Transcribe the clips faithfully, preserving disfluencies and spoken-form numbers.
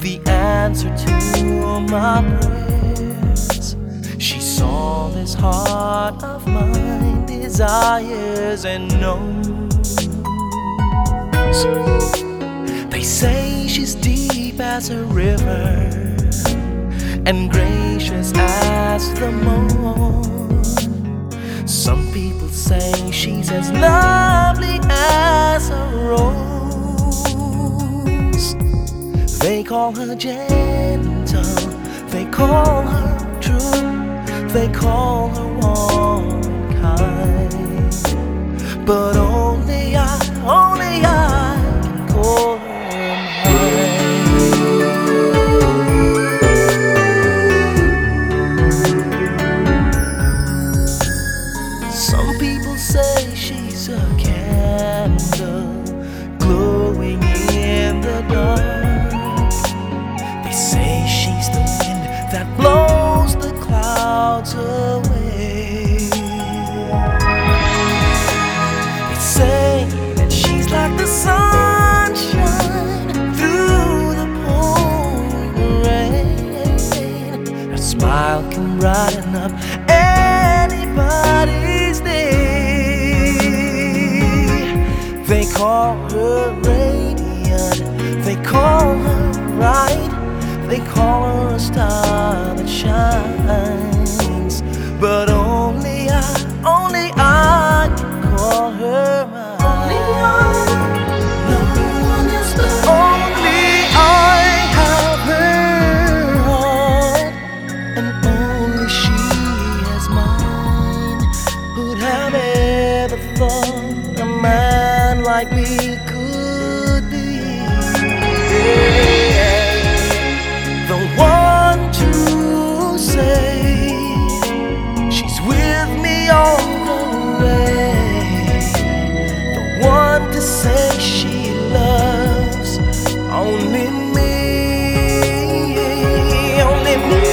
the answer to my prayers. She saw this heart of mine desires and knows. They say she's deep as a river and gracious as the morn. Some people say she's as lovely as a rose. They call her gentle, they call her true, they call her warm and kind. But only I, only I can call her mine. Some people say she's a candle glowing in the dark. They say she's the wind that blows the clouds away. They say that she's like the sunshine through the pouring rain. Her smile can brighten up anybody's day. They call her radiant, they call her bright, they call her a star that shines. But only I, only I can call her mine. Only I, no one else but only I have her heart, and only she has mine. Who'd have ever thought a man like me could be? The one to say she's with me all the way. The one to say she loves only me, only me.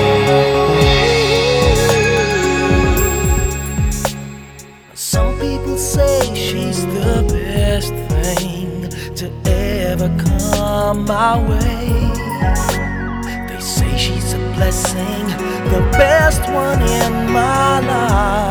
Some people say she's the best thing to ever come my way. They say she's a blessing, the best one in my life.